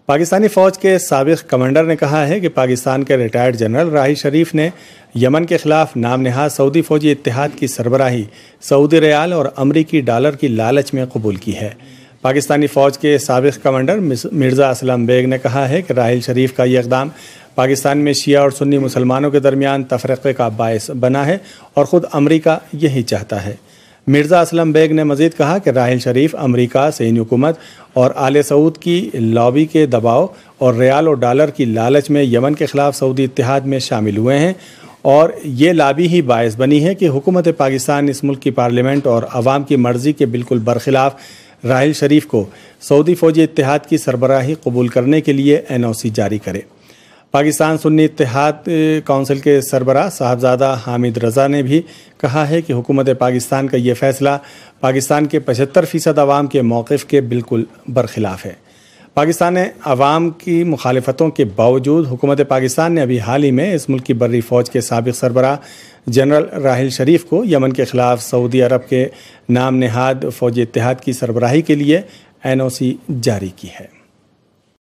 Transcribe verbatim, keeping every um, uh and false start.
پاکستانی فوج کے سابق کمانڈر نے کہا ہے کہ پاکستان کے ریٹائرڈ جنرل راحیل شریف نے یمن کے خلاف نام نہاد سعودی فوجی اتحاد کی سربراہی سعودی ریال اور امریکی ڈالر کی لالچ میں قبول کی ہے۔ پاکستانی فوج کے سابق کمانڈر مرزا اسلم بیگ نے کہا ہے کہ راحیل شریف کا یہ اقدام پاکستان میں شیعہ اور سنی مسلمانوں کے درمیان تفرقے کا باعث بنا ہے اور خود امریکہ یہی چاہتا ہے۔ مرزا اسلم بیگ نے مزید کہا کہ راحیل شریف امریکہ، صہیونی حکومت اور آل سعود کی لابی کے دباؤ اور ریال اور ڈالر کی لالچ میں یمن کے خلاف سعودی اتحاد میں شامل ہوئے ہیں، اور یہ لابی ہی باعث بنی ہے کہ حکومت پاکستان اس ملک کی پارلیمنٹ اور عوام کی مرضی کے بالکل برخلاف راحیل شریف کو سعودی فوجی اتحاد کی سربراہی قبول کرنے کے لیے این او سی جاری کرے۔ پاکستان سنی اتحاد کونسل کے سربراہ صاحبزادہ حامد رضا نے بھی کہا ہے کہ حکومت پاکستان کا یہ فیصلہ پاکستان کے پچہتر فیصد عوام کے موقف کے بالکل برخلاف ہے۔ پاکستان عوام کی مخالفتوں کے باوجود حکومت پاکستان نے ابھی حال ہی میں اس ملک کی بری فوج کے سابق سربراہ جنرل راحیل شریف کو یمن کے خلاف سعودی عرب کے نام نہاد فوجی اتحاد کی سربراہی کے لیے این او سی جاری کی ہے۔